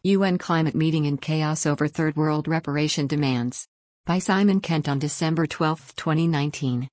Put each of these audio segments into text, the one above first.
UN climate meeting in chaos over Third World reparation demands. By Simon Kent on December 12, 2019.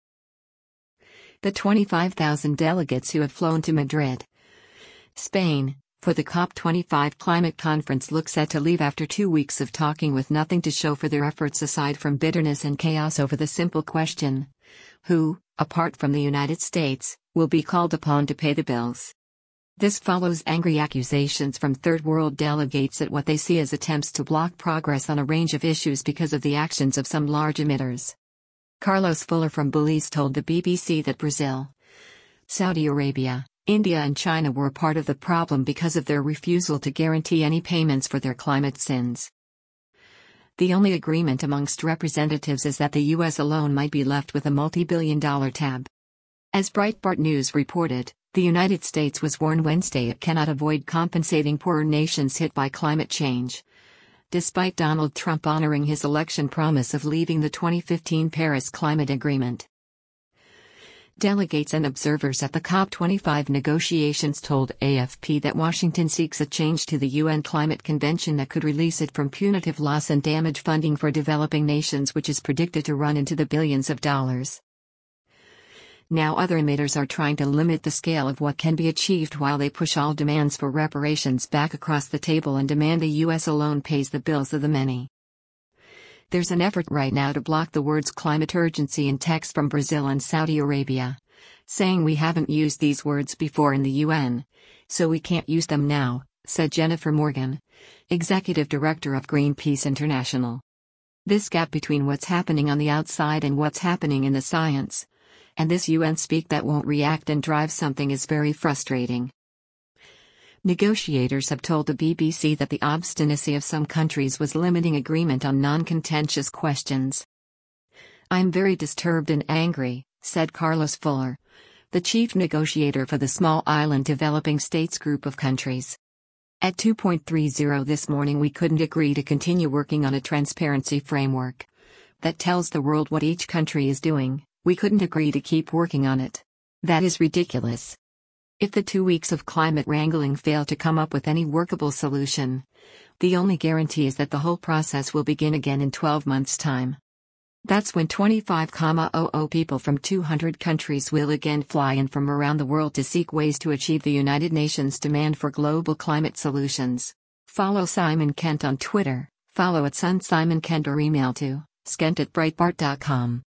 The 25,000 delegates who have flown to Madrid, Spain, for the COP25 climate conference look set to leave after 2 weeks of talking with nothing to show for their efforts aside from bitterness and chaos over the simple question: who, apart from the United States, will be called upon to pay the bills? This follows angry accusations from Third World delegates at what they see as attempts to block progress on a range of issues because of the actions of some large emitters. Carlos Fuller from Belize told the BBC that Brazil, Saudi Arabia, India and China were a part of the problem because of their refusal to guarantee any payments for their climate sins. The only agreement amongst representatives is that the US alone might be left with a multi-billion-dollar tab. As Breitbart News reported, the United States was warned Wednesday it cannot avoid compensating poorer nations hit by climate change, despite Donald Trump honoring his election promise of leaving the 2015 Paris Climate Agreement. Delegates and observers at the COP25 negotiations told AFP that Washington seeks a change to the UN Climate Convention that could release it from punitive loss and damage funding for developing nations, which is predicted to run into the billions of dollars. Now other emitters are trying to limit the scale of what can be achieved while they push all demands for reparations back across the table and demand the US alone pays the bills of the many. There's an effort right now to block the words climate urgency in text from Brazil and Saudi Arabia, saying we haven't used these words before in the UN, so we can't use them now, said Jennifer Morgan, executive director of Greenpeace International. This gap between what's happening on the outside and what's happening in the science, and this UN speak that won't react and drive something, is very frustrating. Negotiators have told the BBC that the obstinacy of some countries was limiting agreement on non-contentious questions. "I'm very disturbed and angry," said Carlos Fuller, the chief negotiator for the small island developing states group of countries. At 2.30 this morning we couldn't agree to continue working on a transparency framework that tells the world what each country is doing. We couldn't agree to keep working on it. That is ridiculous. If the 2 weeks of climate wrangling fail to come up with any workable solution, the only guarantee is that the whole process will begin again in 12 months' time. That's when 25,000 people from 200 countries will again fly in from around the world to seek ways to achieve the United Nations demand for global climate solutions. Follow Simon Kent on Twitter, follow @SunSimonKent or email to skent@breitbart.com.